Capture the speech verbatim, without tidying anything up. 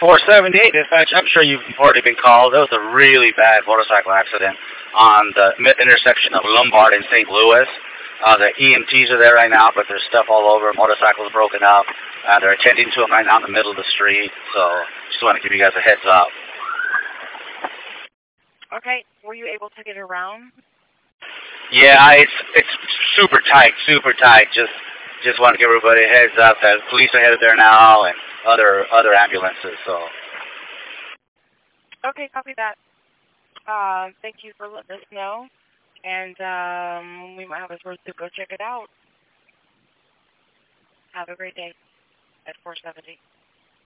four seventy-eight, dispatch. I'm sure you've already been called. There was a really bad motorcycle accident on the mid- intersection of Lombard and Saint Louis. Uh, the E M Ts are there right now, but there's stuff all over. Motorcycles broken up. Uh, they're attending to it right now in the middle of the street. So just want to give you guys a heads up. Okay. Were you able to get around? Yeah, it's it's super tight, super tight. Just just want to give everybody a heads up that police are headed there now and other other ambulances. So. Okay, copy that. Uh, thank you for letting us know, and um, we might have a source to go check it out. Have a great day at four seventy.